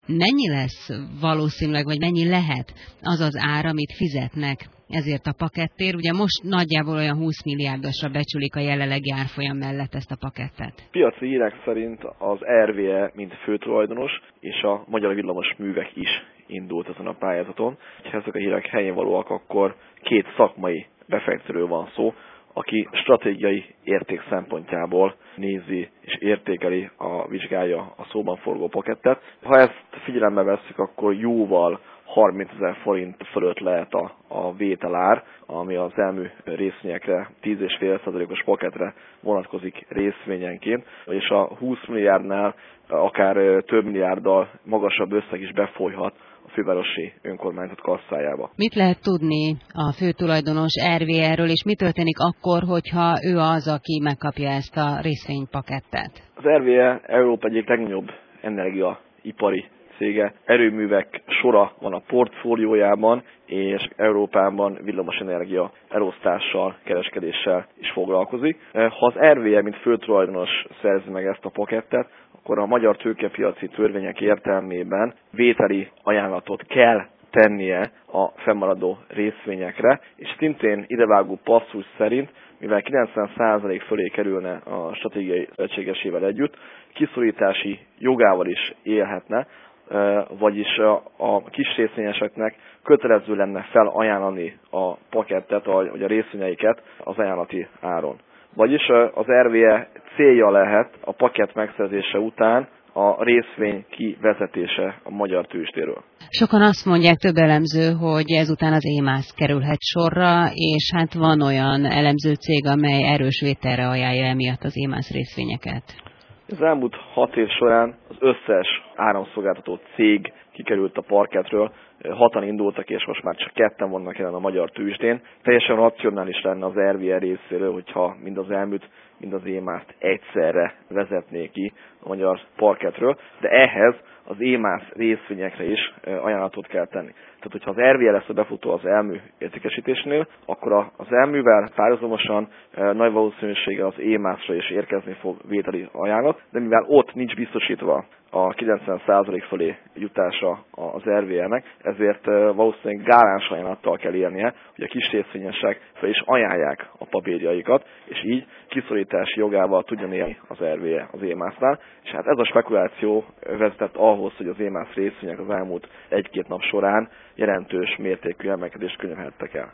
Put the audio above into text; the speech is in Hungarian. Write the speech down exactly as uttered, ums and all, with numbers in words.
Mennyi lesz valószínűleg, vagy mennyi lehet az az ár, amit fizetnek ezért a pakettért? Ugye most nagyjából olyan húsz milliárdosra becsülik a jelenlegi árfolyam mellett ezt a pakettet. Piaci hírek szerint az er vé e, mint főtulajdonos, és a Magyar Villamos Művek is indult ezen a pályázaton. Ha ezek a hírek helyén valóak, akkor két szakmai befektetőről van szó, aki stratégiai érték szempontjából nézi és értékeli, a, vizsgálja a szóban forgó pakettet. Ha ezt figyelembe vesszük, akkor jóval harmincezer forint fölött lehet a, a vételár, ami az elmű részvényekre, tíz egész öt százalékos paketre vonatkozik részvényenként, és a húsz milliárdnál akár több milliárddal magasabb összeg is befolyhat a fővárosi önkormányzat kasszájába. Mit lehet tudni a főtulajdonos er vé e-ről, és mi történik akkor, hogyha ő az, aki megkapja ezt a részvénypakettet? Az er vé e Európa egyik legnagyobb energiaipari cége, erőművek sora van a portfóliójában, és Európában villamosenergia elosztással, kereskedéssel is foglalkozik. Ha az er vé e, mint főtulajdonos szerzi meg ezt a pakettet, akkor a magyar tőkepiaci törvények értelmében vételi ajánlatot kell tennie a fennmaradó részvényekre, és szintén idevágó passzus szerint, mivel kilencven százalék fölé kerülne a stratégiai egységesével együtt, kiszorítási jogával is élhetne, vagyis a kis részvényeseknek kötelező lenne felajánlani a pakettet, vagy a részvényeiket az ajánlati áron. Vagyis az er vé e célja lehet a pakett megszerzése után a részvény kivezetése a magyar tőzsdéről. Sokan azt mondják, több elemző, hogy ezután az émász kerülhet sorra, és hát van olyan elemző cég, amely erős vételre ajánlja emiatt az émász részvényeket. Az elmúlt hat év során az összes áramszolgáltató cég kikerült a parkettről, hatan indultak, és most már csak ketten vannak jelen a magyar tőzsdén. Teljesen racionális lenne az er vé e részéről, hogyha mind az elműt, mind az émászt egyszerre vezetné ki a magyar parkettről, de ehhez az émász részvényekre is ajánlatot kell tenni. Tehát, hogyha az er vé e lesz a befutó az elmű értékesítésnél, akkor az elművel párhuzamosan nagy valószínűséggel az émászra is érkezni fog vételi ajánlat, de mivel ott nincs biztosítva a kilencven százalék fölé jutása az er vé e-nek, ezért valószínűleg gáláns ajánlattal kell élnie, hogy a kis részvényesek fel is ajánlják a papírjaikat, és így kiszorítási jogával tudjon élni az er vé e az émásznál. És hát ez a spekuláció vezetett ahhoz, hogy az émász részvények az elmúlt egy-két nap során jelentős mértékű emelkedést könyvelhettek el.